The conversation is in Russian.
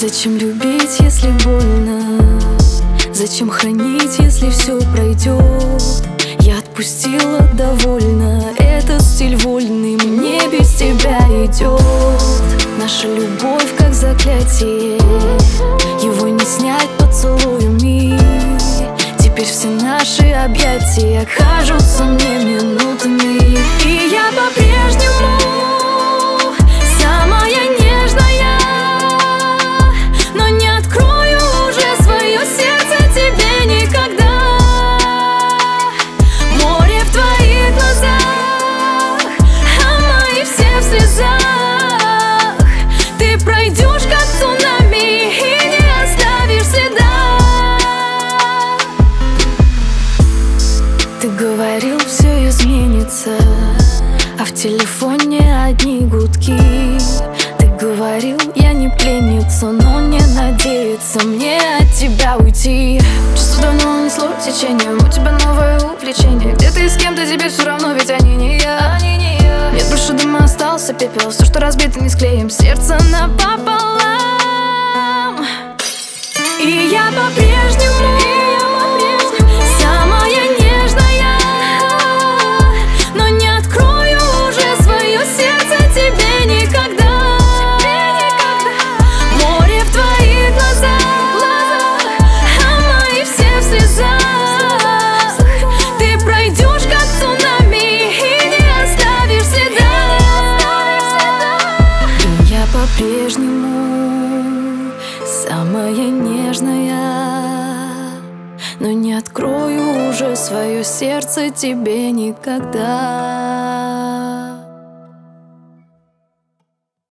Зачем любить, если больно? Зачем хранить, если все пройдет? Я отпустила довольно, этот стиль вольный мне без тебя идет. Наша любовь как заклятие, его не снять поцелуями. Теперь все наши объятия кажутся мне минутами. И я по-прежнему самая нежная, но не открою уже свое сердце тебе никогда. Море в твоих глазах, а мои все в слезах. Ты пройдешь как цунами и не оставишь следа. Ты говорил, все изменится, а в телефоне одни гудки. Ты говорил, я не пленница, но не надеяться мне от тебя уйти. Чувство давно несло течением, у тебя новое увлечение. Где ты с кем-то, тебе все равно, ведь они не я. Нет больше дыма, остался пепел, все, что разбито, не склеим. Сердце напополам. И я по-прежнему самая нежная, но не открою уже свое сердце тебе никогда. Море в твоих глазах, а мои все в слезах. Ты пройдешь как цунами и не оставишь следа. И я по-прежнему самая нежная, но не открою уже свое сердце тебе никогда.